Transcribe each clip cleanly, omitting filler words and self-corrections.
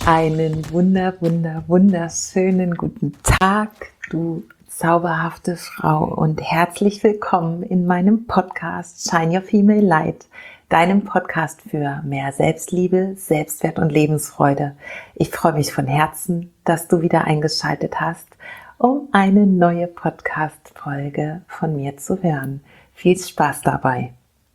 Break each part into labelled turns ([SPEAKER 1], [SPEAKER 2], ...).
[SPEAKER 1] Einen wunderschönen guten Tag, du zauberhafte Frau, und herzlich willkommen in meinem Podcast Shine Your Female Light, deinem Podcast für mehr Selbstliebe, Selbstwert und Lebensfreude. Ich freue mich von Herzen, dass du wieder eingeschaltet hast, um eine neue Podcast-Folge von mir zu hören. Viel Spaß dabei.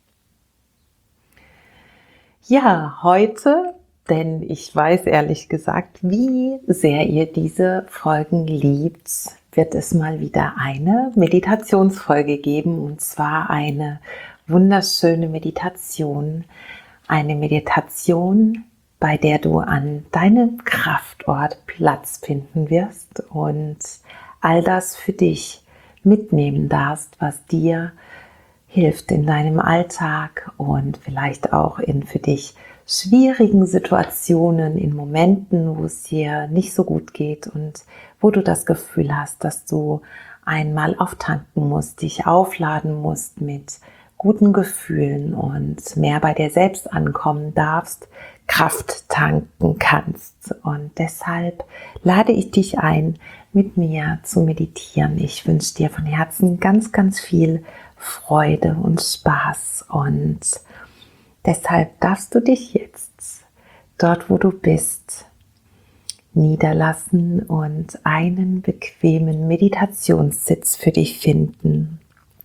[SPEAKER 1] Ja, heute, denn ich weiß ehrlich gesagt, wie sehr ihr diese Folgen liebt, wird es mal wieder eine Meditationsfolge geben, und zwar eine wunderschöne Meditation. Eine Meditation, bei der du an deinem Kraftort Platz finden wirst und all das für dich mitnehmen darfst, was dir hilft in deinem Alltag und vielleicht auch in für dich schwierigen Situationen, in Momenten, wo es dir nicht so gut geht und wo du das Gefühl hast, dass du einmal auftanken musst, dich aufladen musst mit guten Gefühlen und mehr bei dir selbst ankommen darfst, Kraft tanken kannst. Und deshalb lade ich dich ein, mit mir zu meditieren. Ich wünsche dir von Herzen ganz viel Freude und Spaß, und deshalb darfst du dich jetzt dort, wo du bist, niederlassen und einen bequemen Meditationssitz für dich finden.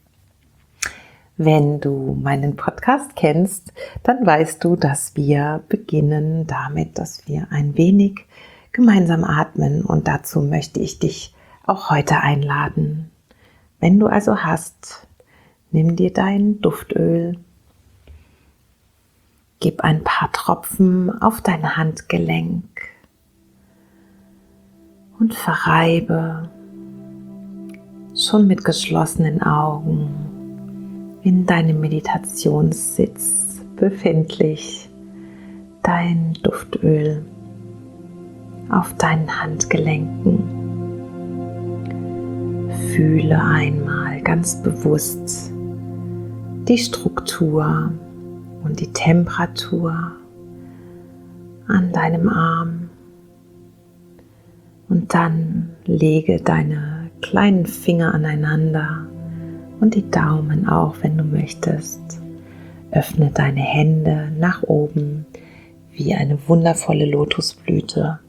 [SPEAKER 1] Wenn du meinen Podcast kennst, dann weißt du, dass wir beginnen damit, dass wir ein wenig gemeinsam atmen, und dazu möchte ich dich auch heute einladen. Wenn du also hast, nimm dir dein Duftöl, gib ein paar Tropfen auf dein Handgelenk und verreibe schon mit geschlossenen Augen in deinem Meditationssitz befindlich dein Duftöl auf deinen Handgelenken. Fühle einmal ganz bewusst die Struktur und die Temperatur an deinem Arm, und dann lege deine kleinen Finger aneinander und die Daumen auch, wenn du möchtest. Öffne deine Hände nach oben wie eine wundervolle Lotusblüte.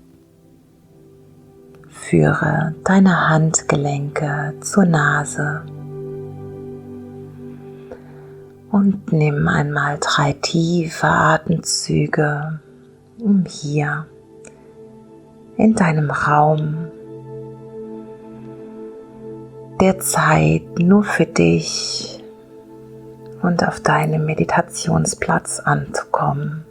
[SPEAKER 1] Führe deine Handgelenke zur Nase und nimm einmal 3 tiefe Atemzüge, um hier in deinem Raum der Zeit nur für dich und auf deinem Meditationsplatz anzukommen.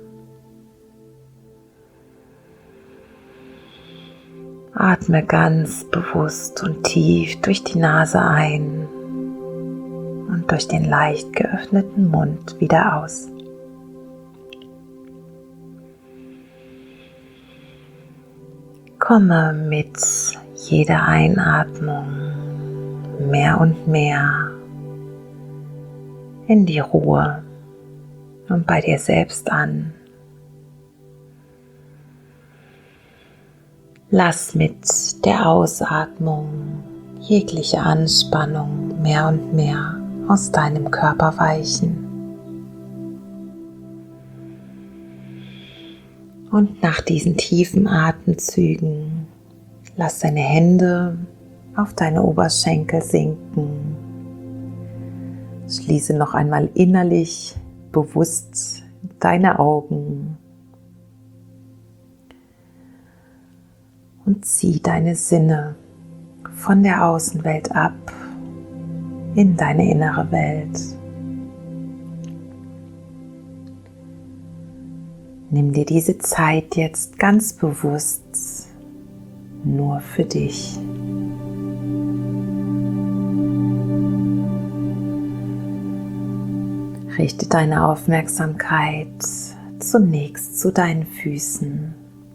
[SPEAKER 1] Atme ganz bewusst und tief durch die Nase ein und durch den leicht geöffneten Mund wieder aus. Komme mit jeder Einatmung mehr und mehr in die Ruhe und bei dir selbst an. Lass mit der Ausatmung jegliche Anspannung mehr und mehr aus deinem Körper weichen. Und nach diesen tiefen Atemzügen lass deine Hände auf deine Oberschenkel sinken. Schließe noch einmal innerlich bewusst deine Augen und zieh deine Sinne von der Außenwelt ab in deine innere Welt. Nimm dir diese Zeit jetzt ganz bewusst nur für dich. Richte deine Aufmerksamkeit zunächst zu deinen Füßen.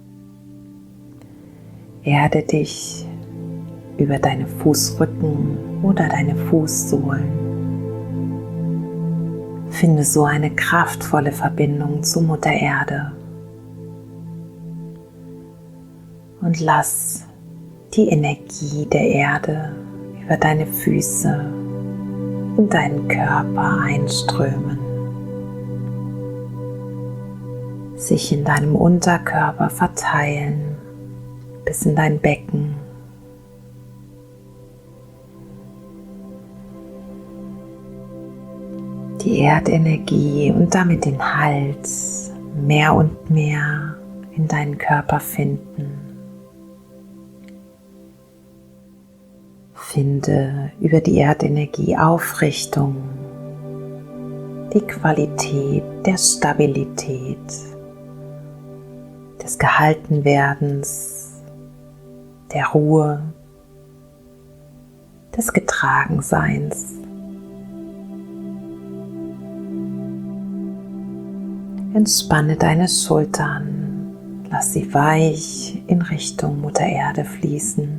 [SPEAKER 1] Erde dich über deine Fußrücken oder deine Fußsohlen. Finde so eine kraftvolle Verbindung zu Mutter Erde. und lass die Energie der Erde über deine Füße in deinen Körper einströmen, sich in deinem Unterkörper verteilen bis in dein Becken. Die Erdenergie und damit den Hals mehr und mehr in deinen Körper finden. Finde über die Erdenergie Aufrichtung, die Qualität der Stabilität, des Gehaltenwerdens, der Ruhe, des Getragenseins. Entspanne deine Schultern, lass sie weich in Richtung Mutter Erde fließen.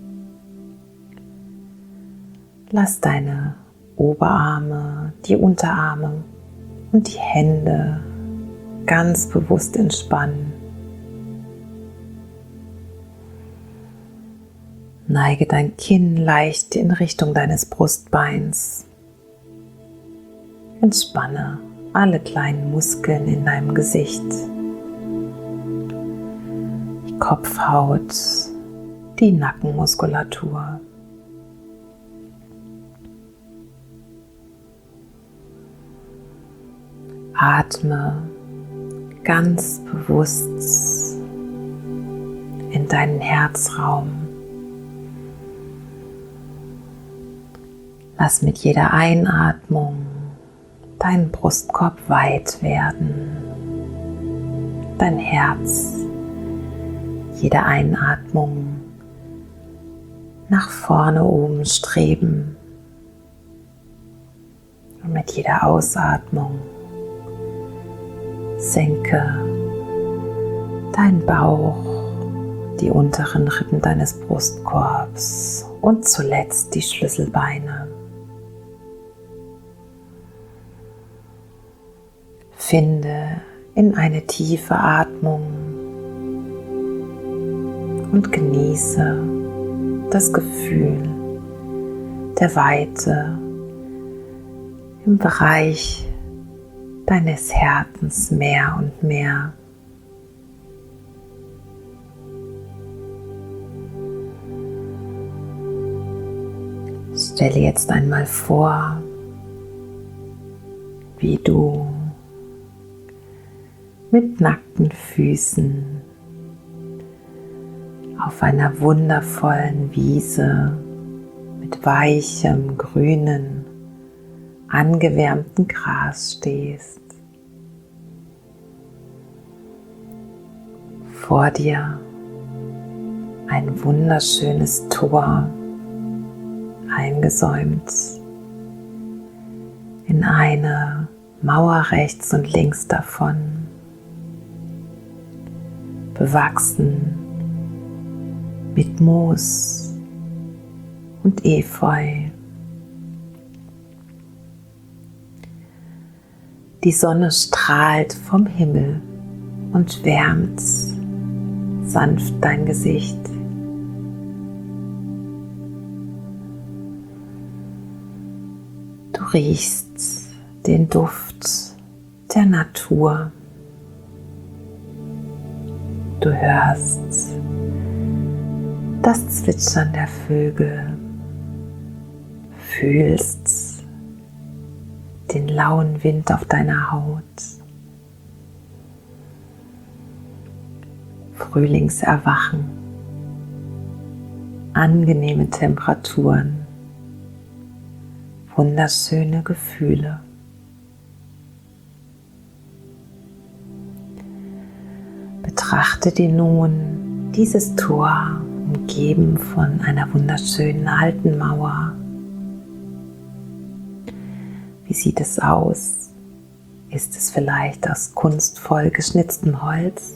[SPEAKER 1] Lass deine Oberarme, die Unterarme und die Hände ganz bewusst entspannen. Neige dein Kinn leicht in Richtung deines Brustbeins. Entspanne alle kleinen Muskeln in deinem Gesicht, die Kopfhaut, die Nackenmuskulatur. Atme ganz bewusst in deinen Herzraum. Lass mit jeder Einatmung deinen Brustkorb weit werden, dein Herz, jede Einatmung nach vorne oben streben und mit jeder Ausatmung senke deinen Bauch, die unteren Rippen deines Brustkorbs und zuletzt die Schlüsselbeine. Finde in eine tiefe Atmung und genieße das Gefühl der Weite im Bereich deines Herzens mehr und mehr. Stelle jetzt einmal vor, wie du mit nackten Füßen auf einer wundervollen Wiese mit weichem, grünen, angewärmten Gras stehst. Vor dir ein wunderschönes Tor, eingesäumt in eine Mauer rechts und links davon, bewachsen mit Moos und Efeu. Die Sonne strahlt vom Himmel und wärmt sanft dein Gesicht. Du riechst den Duft der Natur. Du hörst das Zwitschern der Vögel, fühlst den lauen Wind auf deiner Haut. Frühlingserwachen, angenehme Temperaturen, wunderschöne Gefühle. Betrachte dir nun dieses Tor, umgeben von einer wunderschönen alten Mauer. Wie sieht es aus? Ist es vielleicht aus kunstvoll geschnitztem Holz?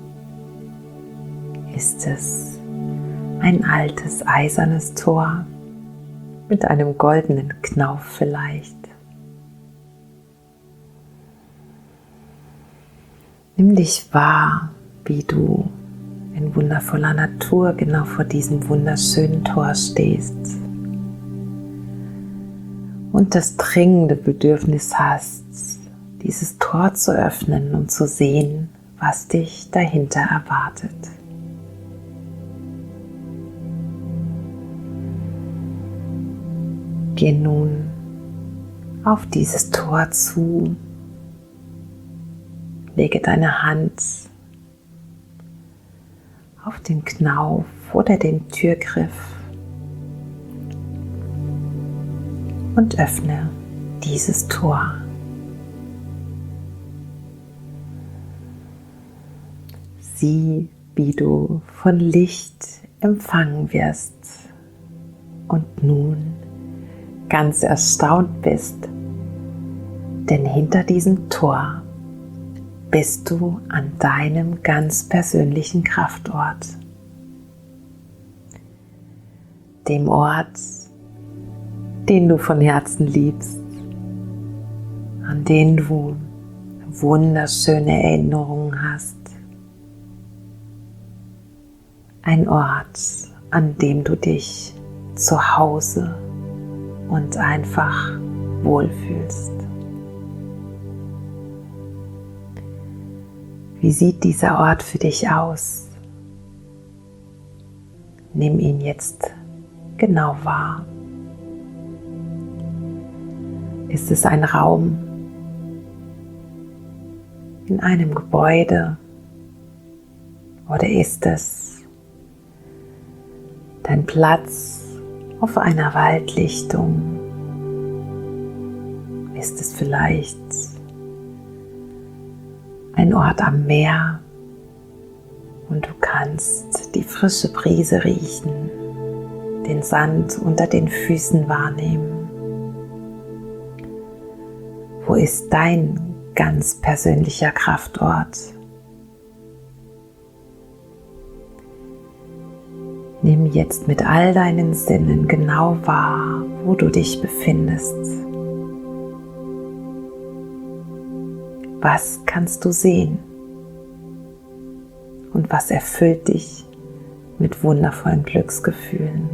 [SPEAKER 1] Ist es ein altes eisernes Tor mit einem goldenen Knauf vielleicht? Nimm dich wahr, wie du in wundervoller Natur genau vor diesem wunderschönen Tor stehst und das dringende Bedürfnis hast, dieses Tor zu öffnen und zu sehen, was dich dahinter erwartet. Geh nun auf dieses Tor zu, lege deine Hand auf den Knauf oder den Türgriff und öffne dieses Tor. Sieh, wie du von Licht empfangen wirst und nun ganz erstaunt bist, denn hinter diesem Tor bist du an deinem ganz persönlichen Kraftort, dem Ort, den du von Herzen liebst, an den du wunderschöne Erinnerungen hast, ein Ort, an dem du dich zu Hause und einfach wohlfühlst. Wie sieht dieser Ort für dich aus? Nimm ihn jetzt genau wahr. Ist es ein Raum in einem Gebäude oder ist es dein Platz auf einer Waldlichtung? Ist es vielleicht ein Ort am Meer und du kannst die frische Brise riechen, den Sand unter den Füßen wahrnehmen? Wo ist dein ganz persönlicher Kraftort? Nimm jetzt mit all deinen Sinnen genau wahr, wo du dich befindest. Was kannst du sehen? Und was erfüllt dich mit wundervollen Glücksgefühlen?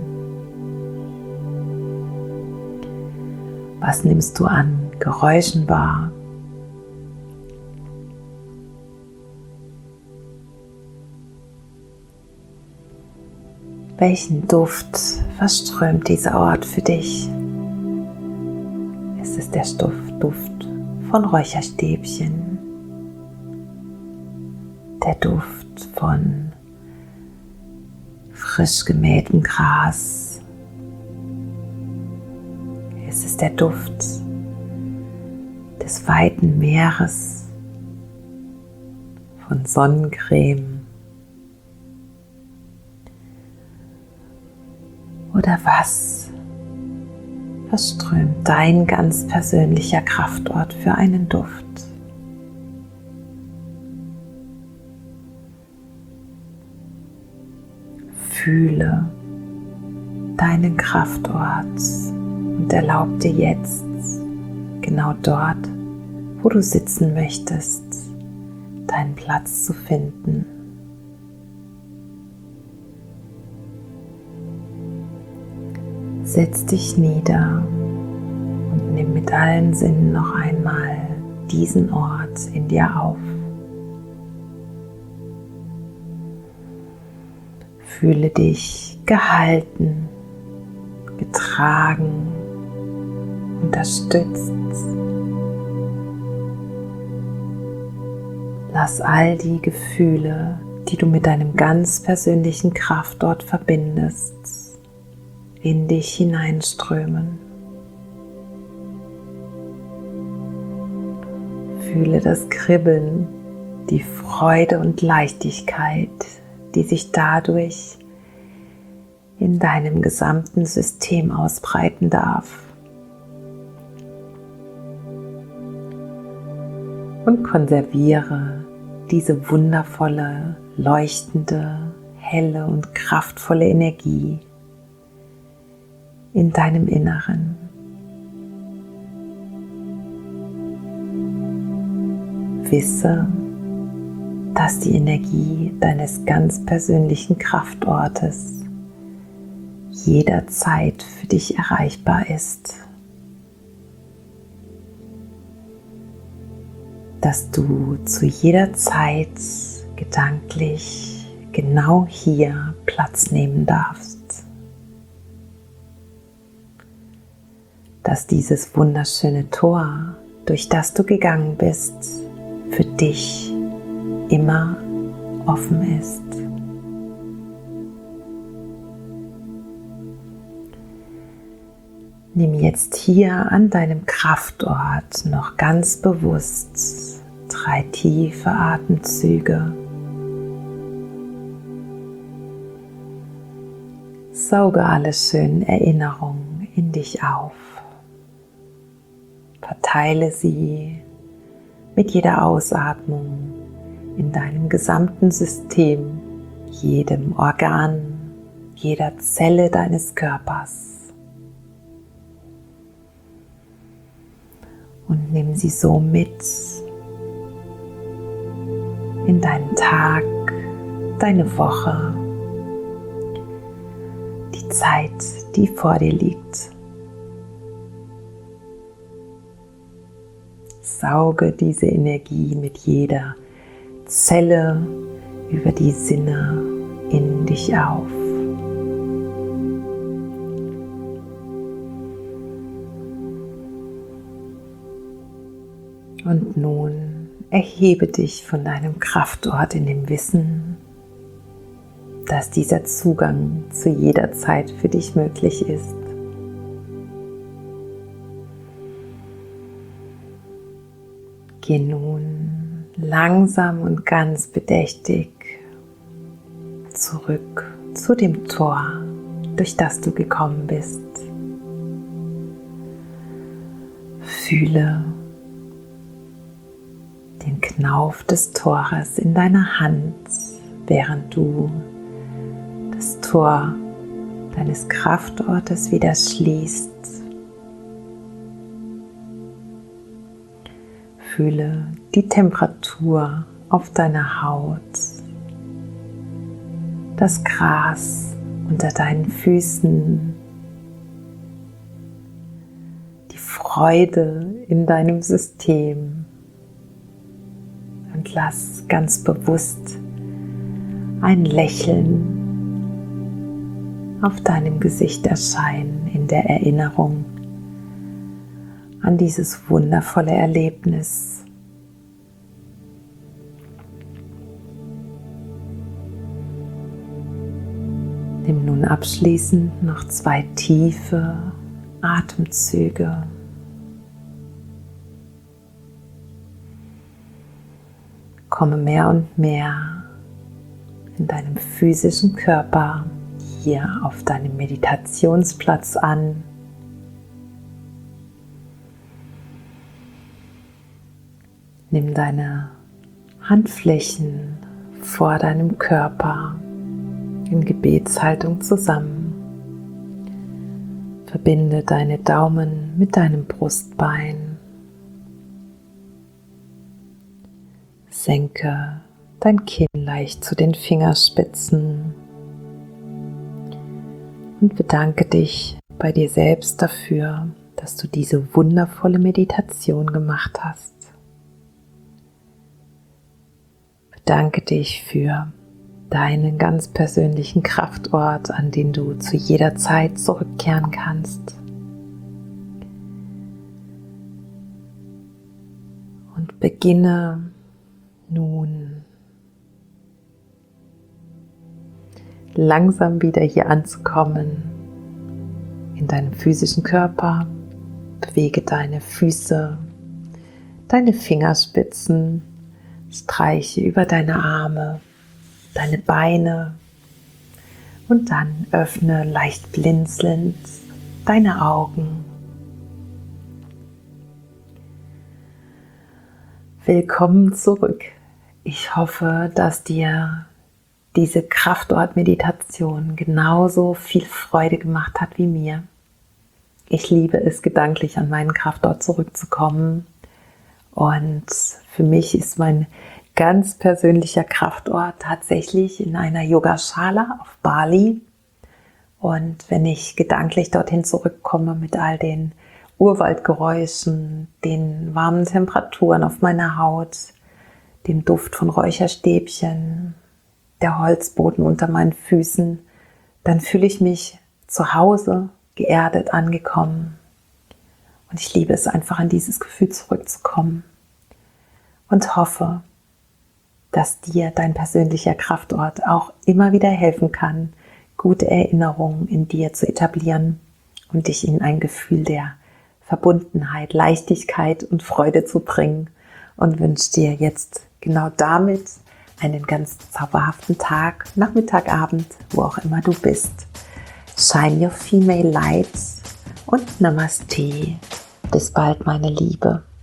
[SPEAKER 1] Was nimmst du an Geräuschen wahr? Welchen Duft verströmt dieser Ort für dich? Ist es der Duft von Räucherstäbchen, der Duft von frisch gemähtem Gras? Ist es der Duft des weiten Meeres, von Sonnencreme? Oder was verströmt dein ganz persönlicher Kraftort für einen Duft? Fühle deinen Kraftort und erlaub dir jetzt, genau dort, wo du sitzen möchtest, deinen Platz zu finden. Setz dich nieder und nimm mit allen Sinnen noch einmal diesen Ort in dir auf. Fühle dich gehalten, getragen, unterstützt. Lass all die Gefühle, die du mit deinem ganz persönlichen Kraftort verbindest, in dich hineinströmen. Fühle das Kribbeln, die Freude und Leichtigkeit, die sich dadurch in deinem gesamten System ausbreiten darf. Und konserviere diese wundervolle, leuchtende, helle und kraftvolle Energie in deinem Inneren. Wisse, dass die Energie deines ganz persönlichen Kraftortes jederzeit für dich erreichbar ist. Dass du zu jeder Zeit gedanklich genau hier Platz nehmen darfst. Dass dieses wunderschöne Tor, durch das du gegangen bist, für dich immer offen ist. Nimm jetzt hier an deinem Kraftort noch ganz bewusst 3 tiefe Atemzüge. Sauge alle schönen Erinnerungen in dich auf. Verteile sie mit jeder Ausatmung in deinem gesamten System, jedem Organ, jeder Zelle deines Körpers. Und nimm sie so mit in deinen Tag, deine Woche, die Zeit, die vor dir liegt. Sauge diese Energie mit jeder Zelle über die Sinne in dich auf. Und nun erhebe dich von deinem Kraftort in dem Wissen, dass dieser Zugang zu jeder Zeit für dich möglich ist. Geh nun langsam und ganz bedächtig zurück zu dem Tor, durch das du gekommen bist. Fühle den Knauf des Tores in deiner Hand, während du das Tor deines Kraftortes wieder schließt. Fühle die Temperatur auf deiner Haut, das Gras unter deinen Füßen, die Freude in deinem System. Und lass ganz bewusst ein Lächeln auf deinem Gesicht erscheinen in der Erinnerung an dieses wundervolle Erlebnis. Nimm nun abschließend noch 2 tiefe Atemzüge. Komme mehr und mehr in deinem physischen Körper hier auf deinem Meditationsplatz an. Nimm deine Handflächen vor deinem Körper in Gebetshaltung zusammen. Verbinde deine Daumen mit deinem Brustbein. Senke dein Kinn leicht zu den Fingerspitzen und bedanke dich bei dir selbst dafür, dass du diese wundervolle Meditation gemacht hast. Bedanke dich für deinen ganz persönlichen Kraftort, an den du zu jeder Zeit zurückkehren kannst. Und beginne nun langsam wieder hier anzukommen in deinem physischen Körper. Bewege deine Füße, deine Fingerspitzen, streiche über deine Arme, deine Beine und dann öffne leicht blinzelnd deine Augen. Willkommen zurück. Ich hoffe, dass dir diese Kraftort-Meditation genauso viel Freude gemacht hat wie mir. Ich liebe es, gedanklich an meinen Kraftort zurückzukommen. Und für mich ist mein ganz persönlicher Kraftort tatsächlich in einer Yogaschala auf Bali. Und wenn ich gedanklich dorthin zurückkomme mit all den Urwaldgeräuschen, den warmen Temperaturen auf meiner Haut, dem Duft von Räucherstäbchen, der Holzboden unter meinen Füßen, dann fühle ich mich zu Hause, geerdet, angekommen. Und ich liebe es einfach, in dieses Gefühl zurückzukommen und hoffe, dass dir dein persönlicher Kraftort auch immer wieder helfen kann, gute Erinnerungen in dir zu etablieren und dich in ein Gefühl der Verbundenheit, Leichtigkeit und Freude zu bringen, und wünsche dir jetzt genau damit einen ganz zauberhaften Tag, Nachmittag, Abend, wo auch immer du bist. Shine your female light und Namaste. Bis bald, meine Liebe.